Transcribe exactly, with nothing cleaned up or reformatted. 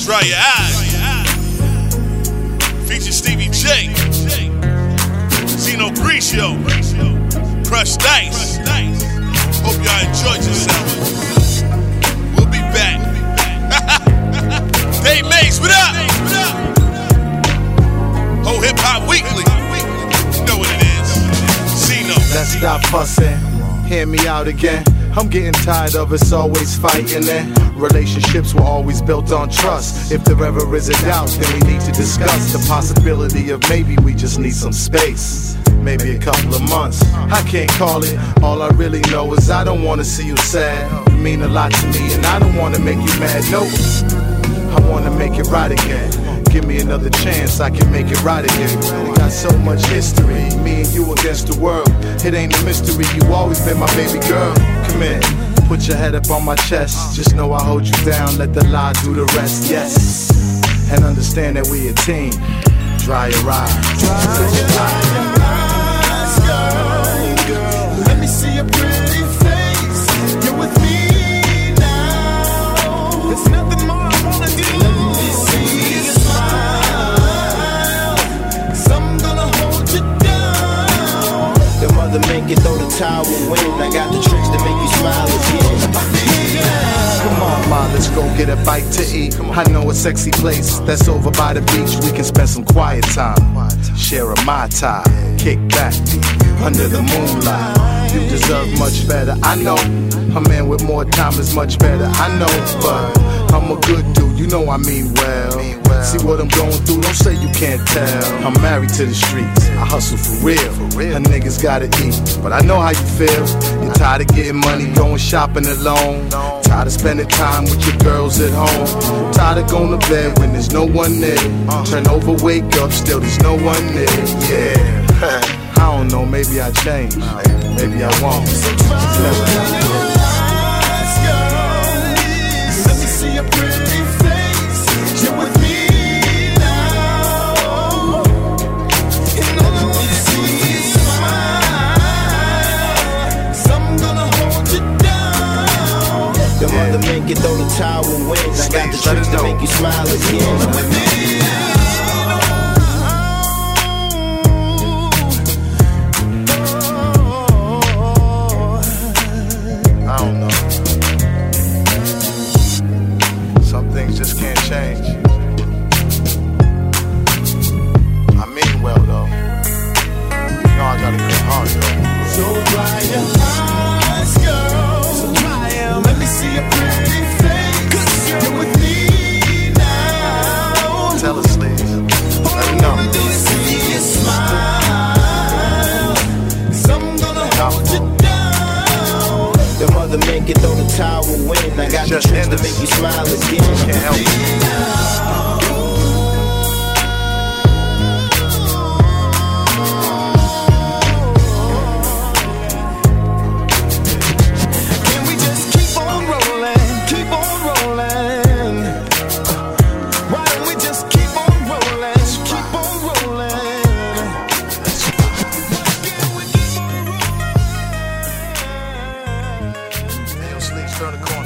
Dry Your Eyes. Feature Stevie J. Zeno Grigio. Crushed Ice. Hope y'all enjoyed yourselves. We'll be back. Dave Mays, what up? Whole Hip Hop Weekly. You know what it is. Zeno. Let's stop fussing. Hear me out again. I'm getting tired of us always fighting, and relationships were always built on trust. If there ever is a doubt, then we need to discuss the possibility of maybe we just need some space. Maybe a couple of months, I can't call it. All I really know is I don't wanna see you sad. You mean a lot to me and I don't wanna make you mad, no. I wanna make it right again. Give me another chance, I can make it right again. We got so much history, me and you against the world. It ain't a mystery, you always been my baby girl. Come in, put your head up on my chest. Just know I hold you down, let the lie do the rest, yes. And understand that we a team. Dry your eyes. Dry your eyes, girl. Let me see your pretty face. You're with me now. There's nothing more I wanna do. Let me see you smile. 'Cause I'm gonna hold you down. The mother make it throw the towel win. I got the tricks to make you smile again. Come on, ma, let's go get a bite to eat. I know a sexy place that's over by the beach. We can spend some quiet time, share a Mai Tai, kick back under the moonlight. You deserve much better, I know. A man with more time is much better, I know. But I'm a good dude, you know I mean well. See what I'm going through, don't say you can't tell. I'm married to the streets, I hustle for real. A niggas gotta eat, but I know how you feel. You're tired of getting money, going shopping alone. Tired of spending time with your girls at home. Tired of going to bed when there's no one there. Turn over, wake up, still there's no one there. Yeah, I don't know, maybe I change, maybe I won't. Let me see your pretty face. You're with me now. And I wanna see you smile. 'Cause I'm gonna hold you down. The mother make it throw the towel win. I got the tricks to make you smile again. With me I don't know. Some things just can't change. I mean well though. You know I got a good heart though. so dry your eyes, girl. So dry 'em. Let me see your pretty face. 'Cause you're with me now. Tell us, please. Let me know. Let me see you smile. 'Cause I'm gonna hold you down. The mother make it throw the towel win. I got the Just tricks to endless. make you smile again. Can't help it. Can we just keep on rolling, keep on rolling? Why don't we just keep on rolling, keep on rolling? Hey, yo, Sleeps, turn the corner.